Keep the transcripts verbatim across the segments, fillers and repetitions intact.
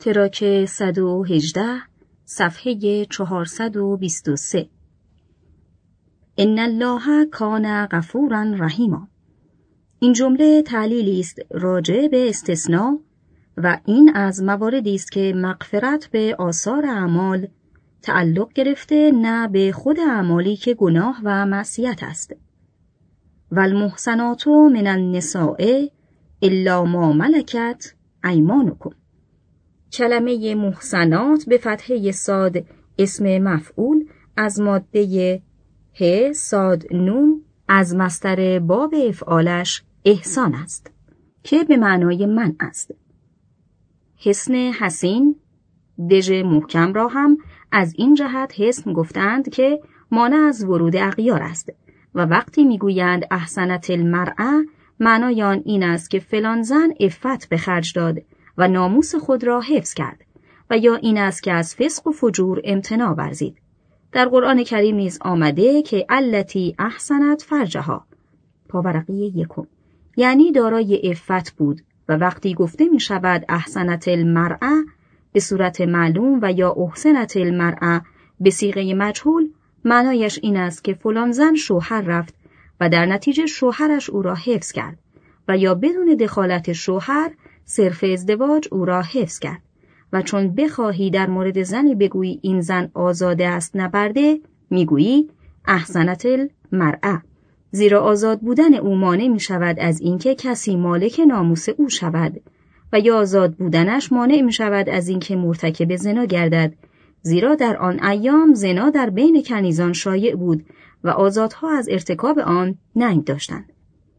تراک صد و هجده صفحه چهارصد و بیست و سه. ان الله کان غفورا رحیما. این جمله تعلیلی است راجع به استثناء و این از مواردی است که مغفرت به آثار اعمال تعلق گرفته، نه به خود اعمالی که گناه و معصیت است. والمحصنات من النساء الا ما ملکت ایمانکم. کلمه محصنات به فتحه صاد اسم مفعول از ماده ه صاد نون از مصدر باب افعالش احسان است که به معنای من است. حصن حسین دژ محکم را هم از این جهت حصن گفتند که مانع از ورود اغیار است و وقتی میگویند احسنت المرأة معنای آن این است که فلان زن عفت به خرج داد و ناموس خود را حفظ کرد و یا این است که از فسق و فجور امتناع ورزید. در قرآن کریم نیز آمده که التی احسنت فرجها پاورقی یکم، یعنی دارای عفت بود و وقتی گفته می شود احسنت المرأة به صورت معلوم و یا احسنت المرأة به صیغه مجهول، معنایش این است که فلان زن شوهر رفت و در نتیجه شوهرش او را حفظ کرد و یا بدون دخالت شوهر صرف ازدواج او را حفظ کرد و چون بخواهی در مورد زنی بگویی این زن آزاده است نبرده، میگویی احسنت المرأة، زیرا آزاد بودن او مانع می شود از اینکه کسی مالک ناموس او شود و یا آزاد بودنش مانع می شود از اینکه مرتکب زنا گردد، زیرا در آن ایام زنا در بین کنیزان شایع بود و آزادها از ارتکاب آن ننگ داشتند.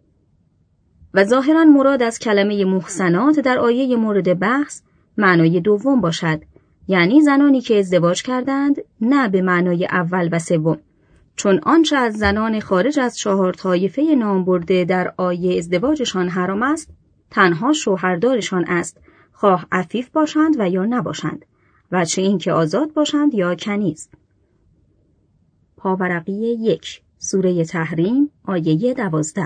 و ظاهراً مراد از کلمه محصنات در آیه مورد بحث معنای دوم باشد، یعنی زنانی که ازدواج کردند، نه به معنای اول و سوم، چون آنچه از زنان خارج از چهار طایفه نام برده در آیه ازدواجشان حرام است، تنها شوهردارشان است، خواه عفیف باشند و یا نباشند، و چه این که آزاد باشند یا کنیز. پاورقی یک سوره تحریم آیه دوازده.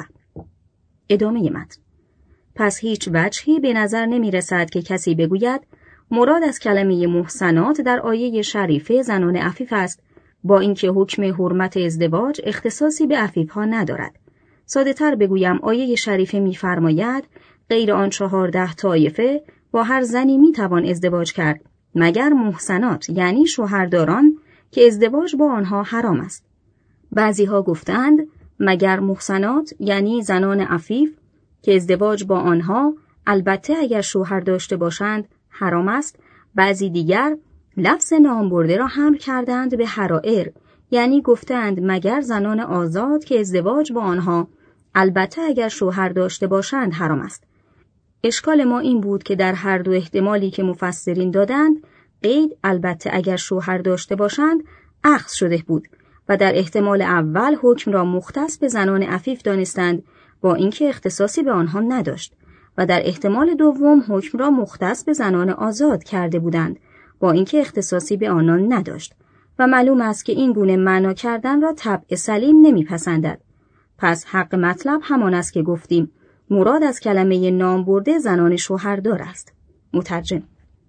ادامه متن. پس هیچ وجهی به نظر نمی رسد که کسی بگوید مراد از کلمه محصنات در آیه شریفه زنان عفیف است، با اینکه حکم حرمت ازدواج اختصاصی به عفیف ها ندارد. ساده تر بگویم آیه شریفه می فرماید غیر آن چهارده طایفه با هر زنی می توان ازدواج کرد مگر محصنات، یعنی شوهرداران که ازدواج با آنها حرام است. بعضی ها گفتند مگر محصنات یعنی زنان عفیف که ازدواج با آنها البته اگر شوهر داشته باشند حرام است. بعضی دیگر لفظ نام برده را حمل کردند به حرائر، یعنی گفتند مگر زنان آزاد که ازدواج با آنها البته اگر شوهر داشته باشند حرام است. اشکال ما این بود که در هر دو احتمالی که مفسرین دادند قید البته اگر شوهر داشته باشند اخذ شده بود و در احتمال اول حکم را مختص به زنان عفیف دانستند با اینکه اختصاصی به آنها نداشت و در احتمال دوم حکم را مختص به زنان آزاد کرده بودند با اینکه اختصاصی به آنان نداشت و معلوم است که این گونه معنا کردن را طبع سلیم نمیپسندد. پس حق مطلب همان است که گفتیم مراد از کلمه نام برده زنان شوهردار است. مترجم.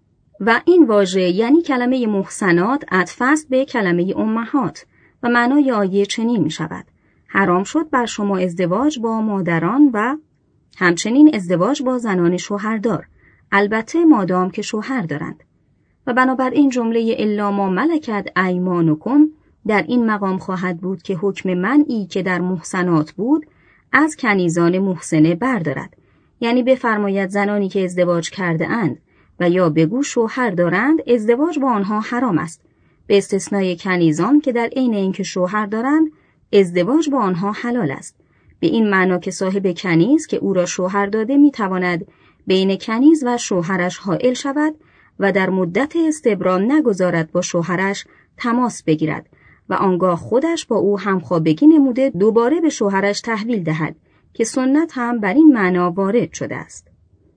و این واژه یعنی کلمه محصنات عطف است به کلمه امهات و معنای آیه چنین می شود: حرام شد بر شما ازدواج با مادران و همچنین ازدواج با زنان شوهردار، البته مادام که شوهر دارند. و بنابراین جمله الا ما ملکت ایمانکم در این مقام خواهد بود که حکم منعی که در محصنات بود از کنیزان محصنه بردارد، یعنی بفرماید زنانی که ازدواج کرده اند و یا بگو شوهر دارند ازدواج با آنها حرام است، به استثنای کنیزان که در عین اینکه شوهر دارند ازدواج با آنها حلال است، به این معنا که صاحب کنیز که او را شوهر داده میتواند بین کنیز و شوهرش حائل شود و در مدت استبرا نگذارد با شوهرش تماس بگیرد و آنگاه خودش با او همخوابگی نموده دوباره به شوهرش تحویل دهد که سنت هم بر این معنا وارد شده است.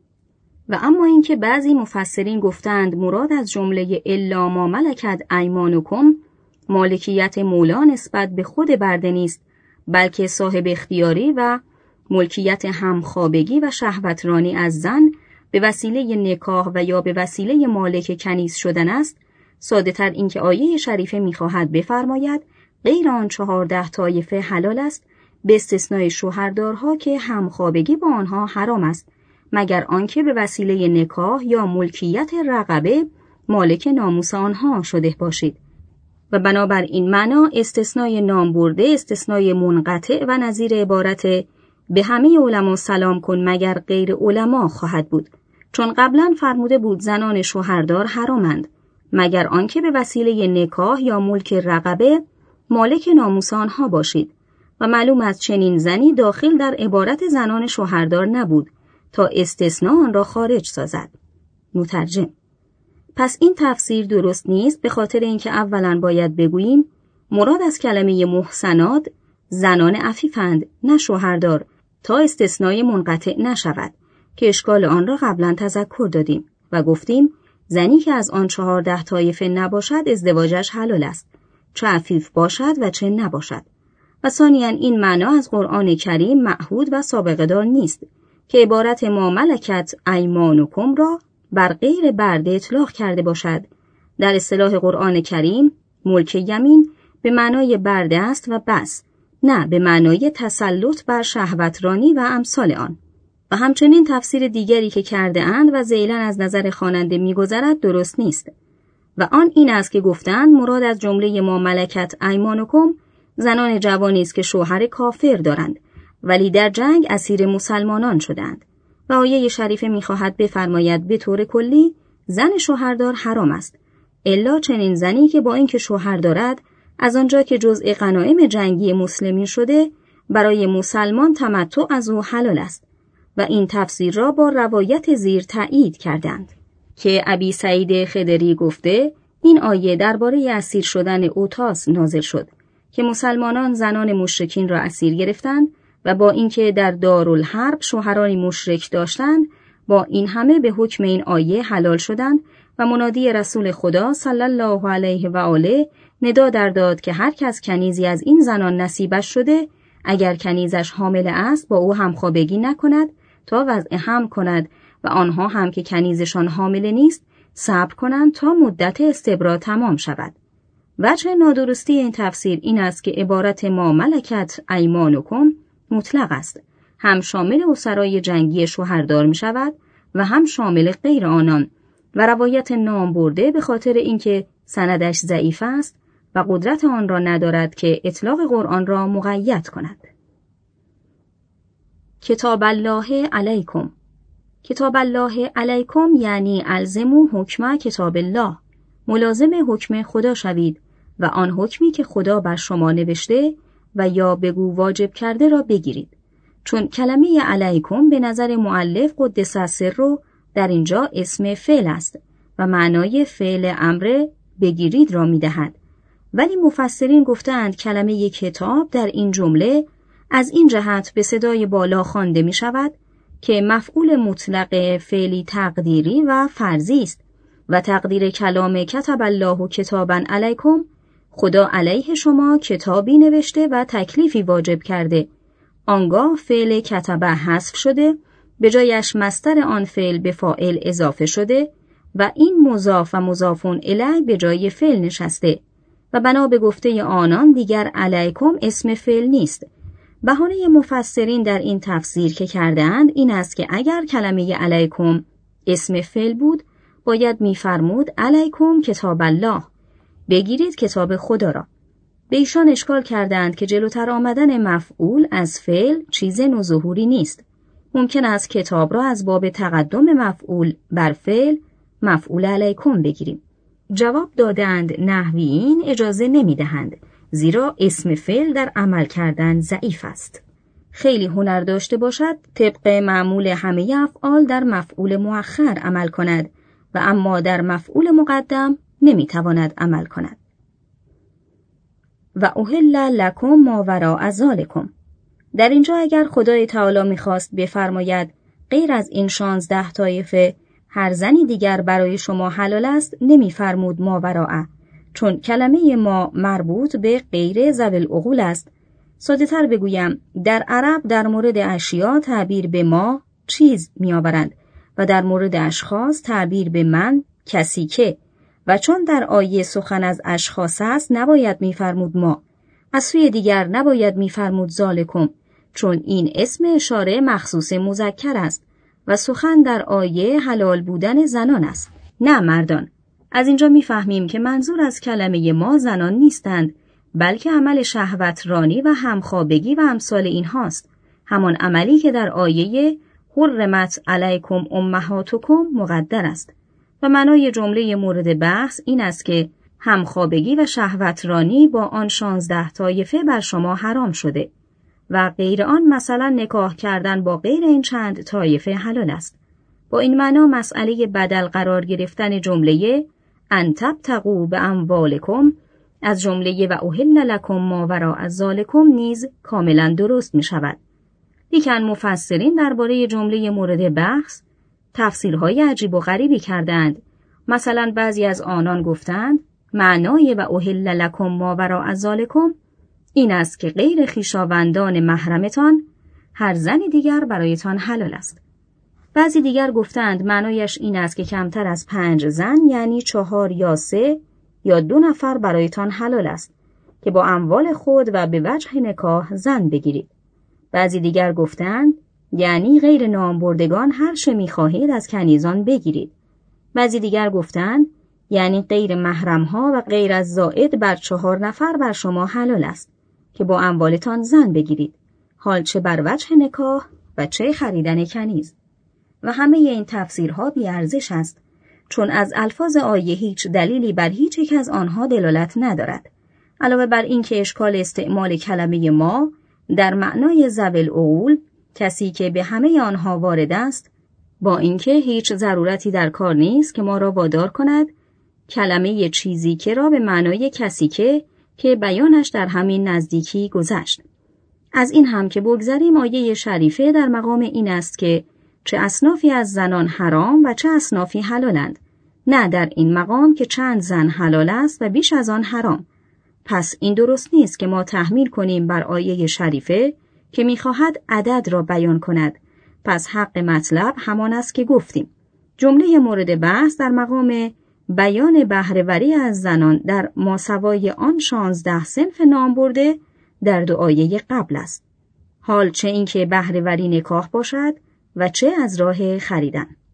و اما اینکه بعضی مفسرین گفتند مراد از جمله الا ما ملکت ایمانکم مالکیت مولا نسبت به خود برده نیست، بلکه صاحب اختیاری و ملکیت همخوابگی و شهوترانی از زن به وسیله نکاح و یا به وسیله مالک کنیز شدن است، ساده تر این که آیه شریفه می‌خواهد بفرماید غیر آن چهارده طایفه حلال است، به استثنای شوهردارها که همخوابگی با آنها حرام است، مگر آنکه به وسیله نکاح یا ملکیت رقبه مالک ناموس آنها شده باشید. و بنابر این معنا استثنای نام برده استثنای منقطع و نظیر عبارت به همه علما سلام کن مگر غیر علما خواهد بود، چون قبلا فرموده بود زنان شوهردار حرامند مگر آنکه به وسیله نکاح یا ملک رقبه مالک ناموس آنها باشید، و معلوم از چنین زنی داخل در عبارت زنان شوهردار نبود تا استثناء آن را خارج سازد. مترجم: پس این تفسیر درست نیست، به خاطر اینکه اولا باید بگوییم مراد از کلمه محسنات زنان عفیفند نه شوهردار، تا استثنای منقطع نشود که اشکال آن را قبلا تذکر دادیم و گفتیم زنی که از آن چهارده طایفه نباشد ازدواجش حلال است، چه عفیف باشد و چه نباشد. و ثانیاً این معنا از قرآن کریم معهود و سابقه دار نیست که عبارت ما ملکت ایمانکم را بر غیر برده اطلاق کرده باشد. در اصطلاح قرآن کریم ملک یمین به معنای برده است و بس، نه به معنای تسلط بر شهوترانی و امثال آن. و همچنین تفسیر دیگری که کرده اند و ذیلاً از نظر خواننده می‌گذرد درست نیست، و آن این است که گفتند مراد از جمله ما ملکت ایمانکم زنان جوانی است که شوهر کافر دارند ولی در جنگ اسیر مسلمانان شدند، و آیه شریفه می‌خواهد بفرماید به طور کلی زن شوهردار حرام است، الا چنین زنی که با اینکه شوهر دارد از آنجا که جزء غنایم جنگی مسلمین شده برای مسلمان تمتع از او حلال است. و این تفسیر را با روایت زیر تأیید کردند که ابی سعید خدری گفته این آیه درباره اسیر شدن اوتاس نازل شد که مسلمانان زنان مشرکین را اسیر گرفتند و با اینکه در دارالحرب شوهرانی مشرک داشتند با این همه به حکم این آیه حلال شدند و منادی رسول خدا صلی الله علیه و آله ندا در داد که هر کس کنیزی از این زنان نصیبش شده اگر کنیزش حامل است با او همخوابگی نکند تا وضع حمل کند و آنها هم که کنیزشان حامل نیست صبر کنند تا مدت استبرا تمام شود. وجه نادرستی این تفسیر این است که عبارت ما ملکت ایمانکم مطلق است، هم شامل اسرای جنگی شوهردار می شود و هم شامل غیر آنان، و روایت نام برده به خاطر اینکه سندش ضعیف است و قدرت آن را ندارد که اطلاق قرآن را مقید کند. کتاب الله علیکم. کتاب الله علیکم یعنی الزموا حکم کتاب الله، ملازم حکم خدا شوید و آن حکمی که خدا بر شما نوشته و یا بگو واجب کرده را بگیرید، چون کلمه علیکم به نظر مؤلف قدس سره در اینجا اسم فعل است و معنای فعل امر بگیرید را می‌دهد، ولی مفسرین گفتند کلمه کتاب در این جمله از این جهت به صدای بالا خوانده می شود که مفعول مطلق فعلی تقدیری و فرضی است و تقدیر کلام کتب الله کتابا علیکم خدا علیه شما کتابی نوشته و تکلیفی واجب کرده. آنگاه فعل کتبه حذف شده، به جایش مصدر آن فعل به فاعل اضافه شده و این مضاف و مضافون الیه به جای فعل نشسته و بنا به گفته آنان دیگر علیکم اسم فعل نیست. بهانه مفسرین در این تفسیر که کردند این است که اگر کلمه علیکم اسم فعل بود باید می‌فرمود علیکم کتاب الله، بگیرید کتاب خدا را. به ایشان اشکال کردند که جلوتر آمدن مفعول از فعل چیز نوظهوری نیست، ممکن است کتاب را از باب تقدم مفعول بر فعل مفعول علیکم بگیریم. جواب دادند نحویین اجازه نمی‌دهند، زیرا اسم فعل در عمل کردن ضعیف است. خیلی هنر داشته باشد طبق معمول همه افعال در مفعول مؤخر عمل کند و اما در مفعول مقدم نمیتواند عمل کند. و احل لکم ما وراء ذالکم. در اینجا اگر خدای تعالی میخواست بفرماید غیر از این شانزده طایفه هر زنی دیگر برای شما حلال است نمیفرمود ما وراء، چون کلمه ما مربوط به غیر ذوی العقول است. ساده تر بگویم در عرب در مورد اشیا تعبیر به ما چیز می آورند و در مورد اشخاص تعبیر به من کسی که و چون در آیه سخن از اشخاص است نباید می‌فرمود ما، از سوی دیگر نباید می‌فرمود ذالکم، چون این اسم اشاره مخصوص مذکر است و سخن در آیه حلال بودن زنان است، نه مردان. از اینجا می‌فهمیم که منظور از کلمه ما زنان نیستند، بلکه عمل شهوت رانی و همخوابگی و امثال اینهاست، همان عملی که در آیه حرمت علیکم امهاتکم مقدر است. و معنای جمله مورد بحث این است که همخوابگی و شهوت رانی با آن شانزده طایفه بر شما حرام شده و غیر آن، مثلا نکاح کردن با غیر این چند طایفه حلال است. با این معنا مسئله بدل قرار گرفتن جمله ان تبتغوا باموالکم از جمله و احل لکم ما وراء ذالکم نیز کاملا درست می شود. لیکن مفسرین درباره جمله مورد بحث تفسیرهای عجیب و غریبی کردند. مثلا بعضی از آنان گفتند معنای و احل لکم ما وراء ذالکم این است که غیر خویشاوندان محرمتان هر زن دیگر برایتان حلال است. بعضی دیگر گفتند معنایش این است که کمتر از پنج زن، یعنی چهار یا سه یا دو نفر برایتان حلال است که با اموال خود و به وجه نکاح زن بگیرید. بعضی دیگر گفتند یعنی غیر نامبردگان هر چه می‌خواهید از کنیزان بگیرید. بعضی دیگر گفتند یعنی غیر محرم‌ها و غیر از زائد بر چهار نفر بر شما حلال است که با اموالتان زن بگیرید، حال چه بر وجه نکاح و چه خریدن کنیز. و همه این تفسیرها بی‌ارزش است، چون از الفاظ آیه هیچ دلیلی بر هیچ یک از آنها دلالت ندارد، علاوه بر این که اشکال استعمال کلمه ما در معنای ذوی العقول، کسی که به همه آنها وارد است، با اینکه هیچ ضرورتی در کار نیست که ما را وادار کند کلمه چیزی که را به معنای کسی که که بیانش در همین نزدیکی گذشت. از این هم که بگذریم، آیه شریفه در مقام این است که چه اصنافی از زنان حرام و چه اصنافی حلالند، نه در این مقام که چند زن حلال است و بیش از آن حرام. پس این درست نیست که ما تحمیل کنیم بر آیه شریفه که می‌خواهد عدد را بیان کند. پس حق مطلب همان است که گفتیم. جمله مورد بحث در مقام بیان بهره‌وری از زنان در ماسوای آن شانزده صنف نام برده در دو آیه قبل است، حال چه اینکه بهره‌وری نکاح باشد و چه از راه خریدن.